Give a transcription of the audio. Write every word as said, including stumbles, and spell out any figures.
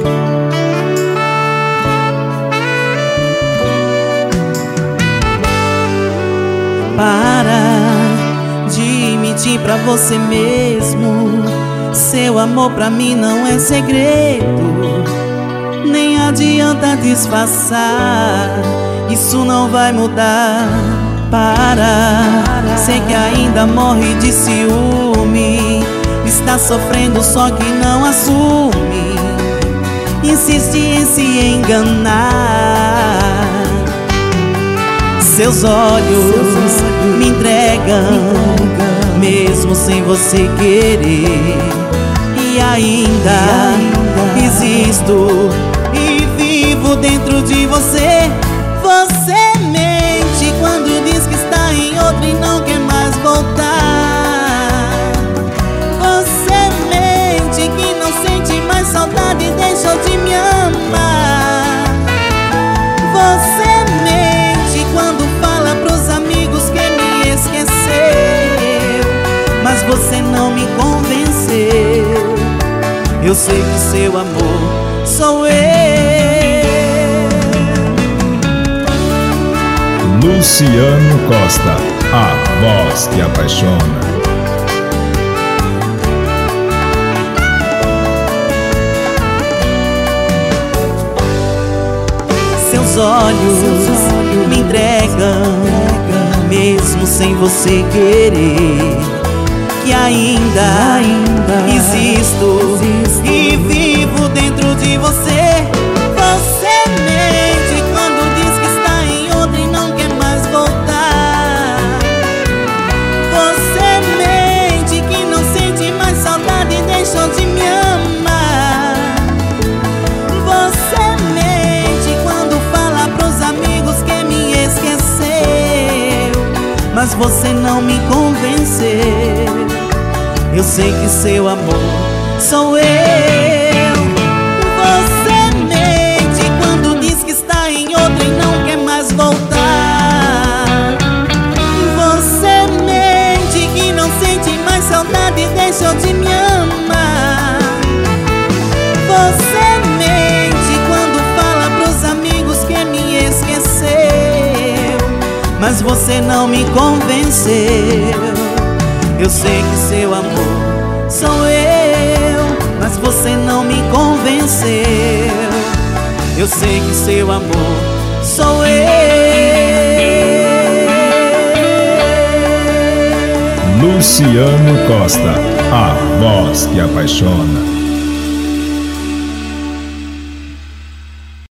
Para de mentir pra você mesmo. Seu amor pra mim não é segredo, nem adianta disfarçar, isso não vai mudar. Para, sei que ainda morre de ciúme, está sofrendo só que não assume, insiste em se enganar. Seus olhos me entregam, mesmo sem você querer. E ainda existo e vivo dentro de você. Você mente quando diz que está em outro e não quer mais voltar. Você mente que não sente mais saudade e deixou de me amar. Você mente quando fala pros amigos que me esqueceu, mas você não me convenceu. Eu sei que seu amor sou eu. Luciano Costa, a voz que apaixona. Seus olhos me entregam, mesmo sem você querer. Que ainda existo e vivo dentro de você. Você mente quando diz que está em outra e não quer mais voltar. Você mente que não sente mais saudade e deixou de me amar. Você mente quando fala pros amigos que me esqueceu, mas você não me convenceu. Eu sei que seu amor sou eu. Você mente quando diz que está em outra e não quer mais voltar. Você mente que não sente mais saudade e deixou de me amar. Você mente quando fala pros amigos que me esqueceu, mas você não me convenceu. Eu sei que seu amor sou eu, mas você não me convenceu. Eu sei que seu amor sou eu. Luciano Costa, a voz que apaixona.